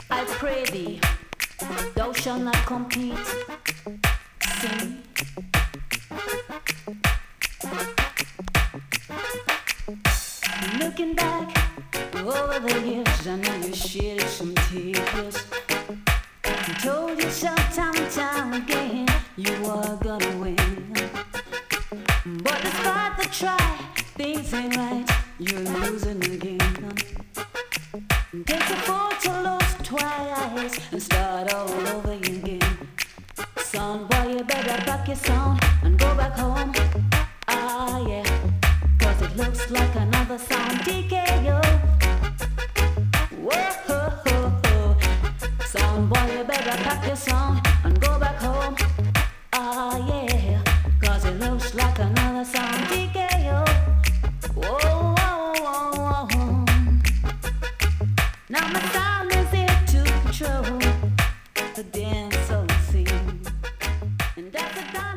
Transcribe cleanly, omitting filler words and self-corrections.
I pray thee, thou shalt not compete. Sing. Looking back over the years, I know you shed some tears. You told yourself time and time again you were gonna win. But despite the try, things ain't right, you're losing again. Takes a fool to lose twice and start all over again. Son, boy, you better pack your sound and go back home. Ah, yeah, 'cause it looks like another sound TKO. Whoa, son, boy, you better pack your sound and go back home. Ah, yeah, 'cause it looks like another sound TKO. Whoa, whoa, whoa, whoa. Now my sound is here to control the dance scene, and that's a